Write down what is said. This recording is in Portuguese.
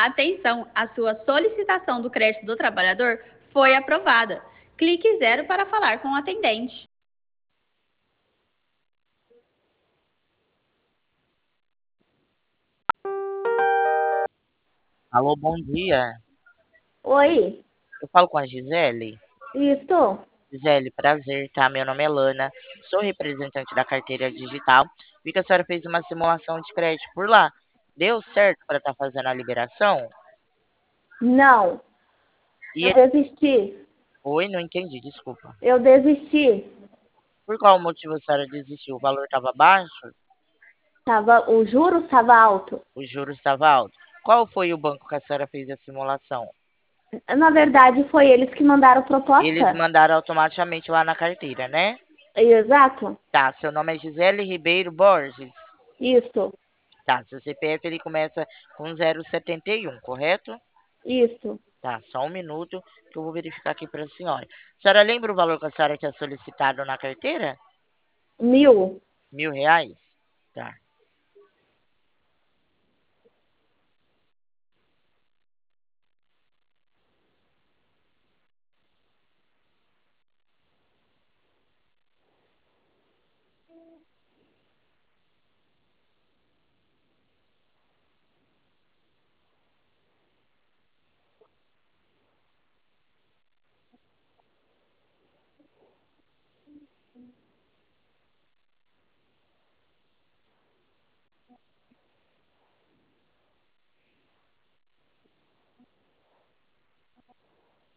Atenção, a sua solicitação do crédito do trabalhador foi aprovada. Clique zero para falar com o atendente. Alô, bom dia. Oi, Eu falo com a Gisele. isso? Gisele, prazer, tá? Meu nome é Lana, sou representante da carteira digital. Vi que a senhora fez uma simulação de crédito por lá. Deu certo para estar fazendo a liberação? Não, E eu desisti. Oi, não entendi, desculpa. Eu desisti. Por qual motivo a senhora desistiu? O valor estava baixo? O juros estava alto. Os juros estavam altos? Qual foi o banco que a senhora fez a simulação? Na verdade, foi eles que mandaram Eles proposta. mandaram automaticamente lá na carteira, né? Exato, Tá, seu nome é Gisele Ribeiro Borges. isso, Tá, seu CPF ele começa com 071, correto? isso. Tá, só um minuto que eu vou verificar aqui para a senhora. A senhora lembra o valor que a senhora tinha solicitado na carteira? 1.000. R$ 1.000? Tá.